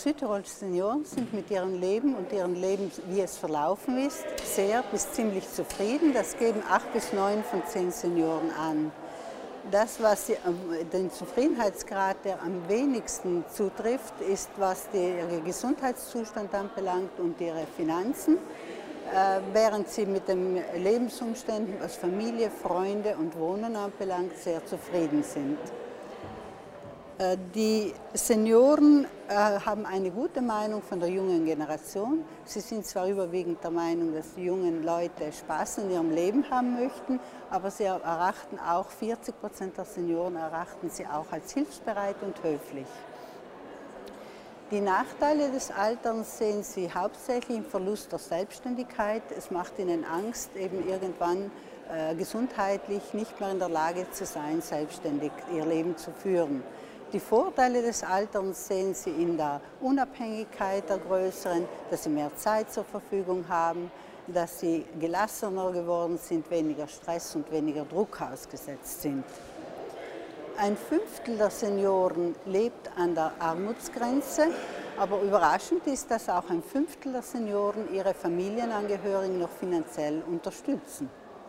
Südtirols Senioren sind mit ihrem Leben und ihrem Leben, wie es verlaufen ist, sehr bis ziemlich zufrieden. Das geben 8 bis 9 von 10 Senioren an. Das, was den Zufriedenheitsgrad, der am wenigsten zutrifft, ist, was ihren Gesundheitszustand anbelangt und ihre Finanzen, während sie mit den Lebensumständen, was Familie, Freunde und Wohnen anbelangt, sehr zufrieden sind. Die Senioren haben eine gute Meinung von der jungen Generation. Sie sind zwar überwiegend der Meinung, dass die jungen Leute Spaß in ihrem Leben haben möchten, aber sie erachten auch, 40% der Senioren erachten sie auch als hilfsbereit und höflich. Die Nachteile des Alterns sehen sie hauptsächlich im Verlust der Selbstständigkeit. Es macht ihnen Angst, eben irgendwann gesundheitlich nicht mehr in der Lage zu sein, selbstständig ihr Leben zu führen. Die Vorteile des Alterns sehen Sie in der Unabhängigkeit der Größeren, dass sie mehr Zeit zur Verfügung haben, dass sie gelassener geworden sind, weniger Stress und weniger Druck ausgesetzt sind. Ein Fünftel der Senioren lebt an der Armutsgrenze, aber überraschend ist, dass auch ein Fünftel der Senioren ihre Familienangehörigen noch finanziell unterstützen.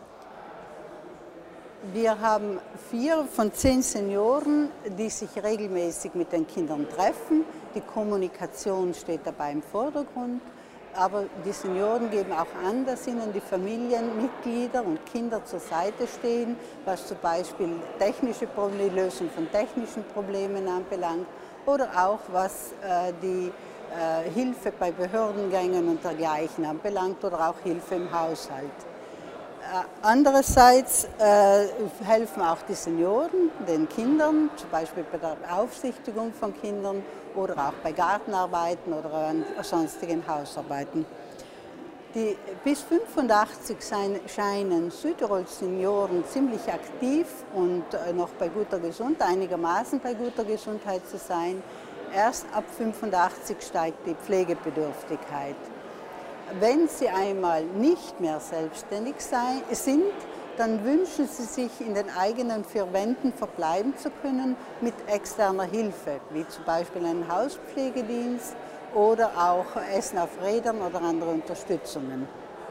Wir haben 4 von 10 Senioren, die sich regelmäßig mit den Kindern treffen. Die Kommunikation steht dabei im Vordergrund, aber die Senioren geben auch an, dass ihnen die Familienmitglieder und Kinder zur Seite stehen, was zum Beispiel die Lösung von technischen Problemen anbelangt oder auch was die Hilfe bei Behördengängen und dergleichen anbelangt oder auch Hilfe im Haushalt. Andererseits helfen auch die Senioren den Kindern, zum Beispiel bei der Beaufsichtigung von Kindern oder auch bei Gartenarbeiten oder sonstigen Hausarbeiten. Die bis 85 scheinen Südtirols Senioren ziemlich aktiv und noch bei guter Gesundheit, einigermaßen bei guter Gesundheit zu sein. Erst ab 85 steigt die Pflegebedürftigkeit. Wenn sie einmal nicht mehr selbstständig sind, dann wünschen sie sich, in den eigenen 4 Wänden verbleiben zu können mit externer Hilfe, wie zum Beispiel einen Hauspflegedienst oder auch Essen auf Rädern oder andere Unterstützungen.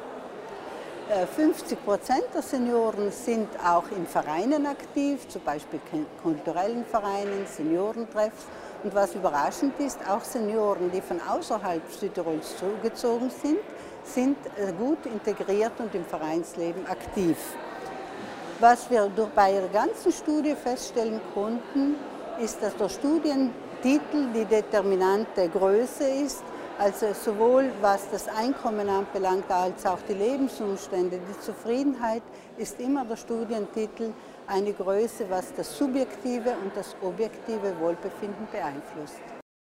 50% der Senioren sind auch in Vereinen aktiv, zum Beispiel kulturellen Vereinen, Seniorentreffs. Und was überraschend ist, auch Senioren, die von außerhalb Südtirols zugezogen sind gut integriert und im Vereinsleben aktiv. Was wir bei der ganzen Studie feststellen konnten, ist, dass der Studientitel die determinante Größe ist, also sowohl was das Einkommen anbelangt, als auch die Lebensumstände. Die Zufriedenheit ist immer der Studientitel eine Größe, was das subjektive und das objektive Wohlbefinden beeinflusst.